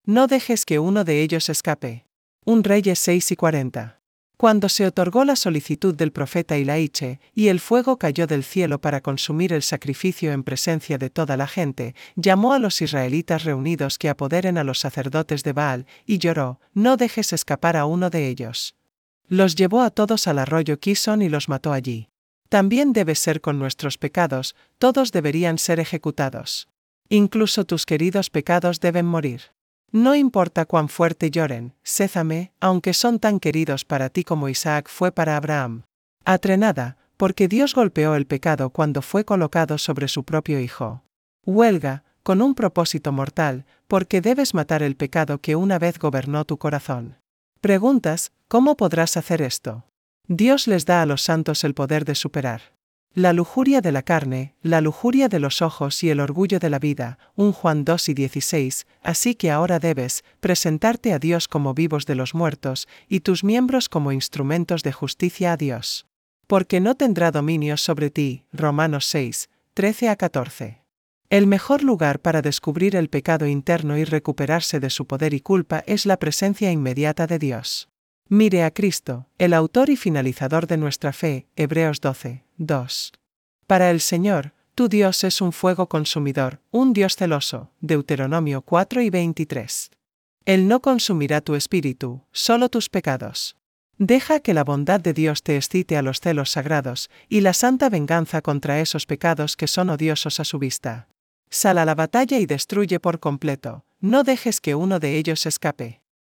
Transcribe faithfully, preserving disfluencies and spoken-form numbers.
no dejes que uno de ellos escape. un Reyes seis y cuarenta. Cuando se otorgó la solicitud del profeta Ilaiche, y el fuego cayó del cielo para consumir el sacrificio en presencia de toda la gente, llamó a los israelitas reunidos que apoderen a los sacerdotes de Baal, y lloró: no dejes escapar a uno de ellos. Los llevó a todos al arroyo Kison y los mató allí. También debe ser con nuestros pecados, todos deberían ser ejecutados. Incluso tus queridos pecados deben morir. No importa cuán fuerte lloren, sézame, aunque son tan queridos para ti como Isaac fue para Abraham. Atrenada, porque Dios golpeó el pecado cuando fue colocado sobre su propio hijo. Huelga, con un propósito mortal, porque debes matar el pecado que una vez gobernó tu corazón. Preguntas: ¿cómo podrás hacer esto? Dios les da a los santos el poder de superar la lujuria de la carne, la lujuria de los ojos y el orgullo de la vida, un Juan dos y dieciséis, así que ahora debes presentarte a Dios como vivos de los muertos, y tus miembros como instrumentos de justicia a Dios. Porque no tendrá dominio sobre ti, Romanos seis, trece a catorce. El mejor lugar para descubrir el pecado interno y recuperarse de su poder y culpa es la presencia inmediata de Dios. Mire a Cristo, el autor y finalizador de nuestra fe, Hebreos doce, dos. Para el Señor, tu Dios es un fuego consumidor, un Dios celoso, Deuteronomio cuatro y veintitrés. Él no consumirá tu espíritu, solo tus pecados. Deja que la bondad de Dios te excite a los celos sagrados, y la santa venganza contra esos pecados que son odiosos a su vista. Sal a la batalla y destruye por completo, no dejes que uno de ellos escape.